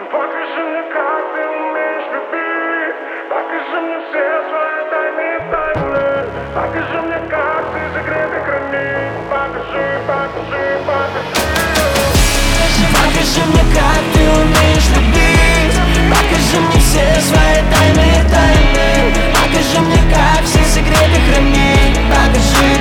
Покажи мне, как ты умеешь любить. Покажи мне все свои тайны. Покажи мне, как ты закрытый хранишь. Покажи. Покажи мне, как ты умеешь любить. Покажи мне все свои тайны. Покажи мне, как все секреты хранить. Покажи.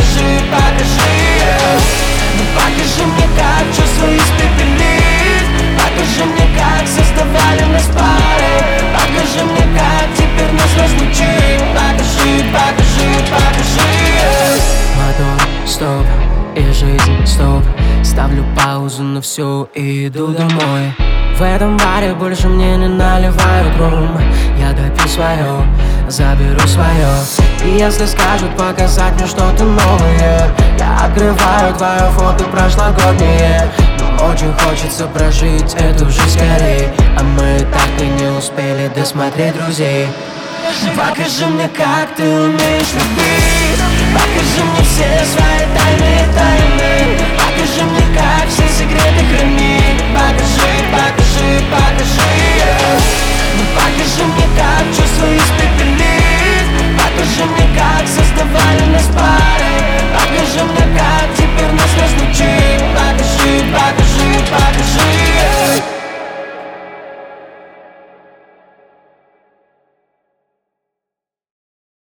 Покажи мне, как чувства испепелить. Покажи мне, как создавали нас парой. Покажи мне, как теперь нас разлучить. Покажи. Мотор, стоп, и жизнь, стоп. Ставлю паузу на всю и иду домой. В этом баре больше мне не наливают ром. Я допью свое, заберу свое. И если скажут показать мне что-то новое, я открываю твое фото прошлогоднее. Но очень хочется прожить эту жизнь скорей, а мы так и не успели досмотреть друзей. Покажи мне, как ты умеешь любить.